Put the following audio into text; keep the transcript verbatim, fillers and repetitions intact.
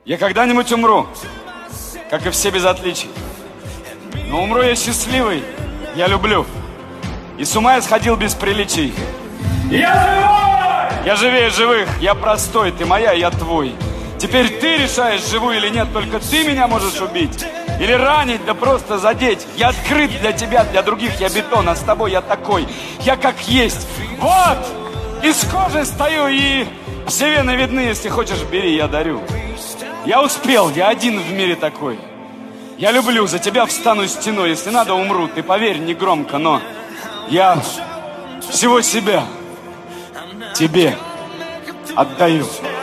Я когда-нибудь умру, как и все без отличий. Но умру я счастливый, я люблю. И с ума я сходил без приличий. Я живой! Я живее живых, я простой, ты моя, я твой. Теперь ты решаешь, живу или нет, только ты меня можешь убить. Или ранить, да просто задеть. Я открыт для тебя, для других я бетон, а с тобой я такой. Я как есть. Вот! Из кожи стою и все вены видны, если хочешь, бери, я дарю. Я успел, я один в мире такой. Я люблю, за тебя встану стеной. Если надо, умру, ты поверь, не громко, но я всего себя тебе отдаю.